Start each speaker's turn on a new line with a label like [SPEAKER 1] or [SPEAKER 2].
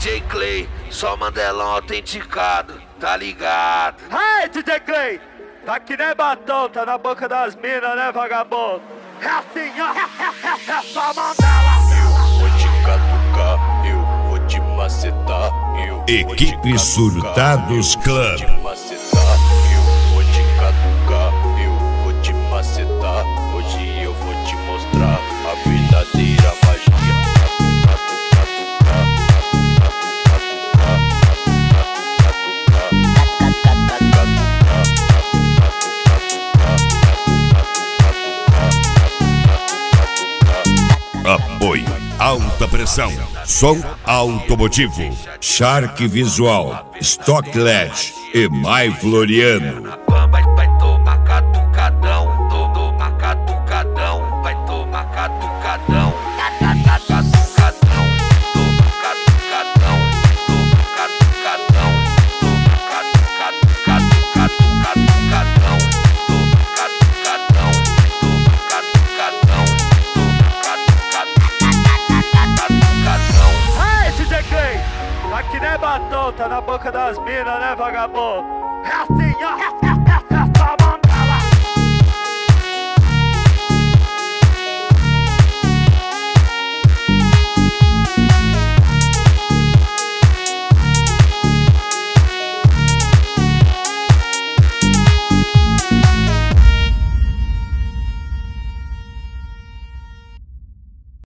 [SPEAKER 1] DJ Clay, só Mandelão autenticado, tá ligado?
[SPEAKER 2] Hey, DJ Clay, tá que nem batom, tá na boca das minas, né, vagabundo? É assim, ó, é só Mandela.
[SPEAKER 3] Eu vou te catucar, eu vou te macetar,
[SPEAKER 4] Equipe Surtados Club.
[SPEAKER 3] Eu vou te catucar, eu vou te macetar. Hoje eu vou te mostrar a verdadeira magia.
[SPEAKER 4] Apoio Alta Pressão, Som Automotivo, Shark Visual, Stock LED e Mai Floriano.
[SPEAKER 1] A bamba vai tomar catucadão, toma catucadão, vai tomar catucadão, catucadão, toma catucadão, toma catucadão, toma catucadão, toma catucadão, toma catucadão, catucadão.
[SPEAKER 2] Hey, DJ Clay, tá que nem batom, tá na boca das minas, né, vagabundo? É assim, ó,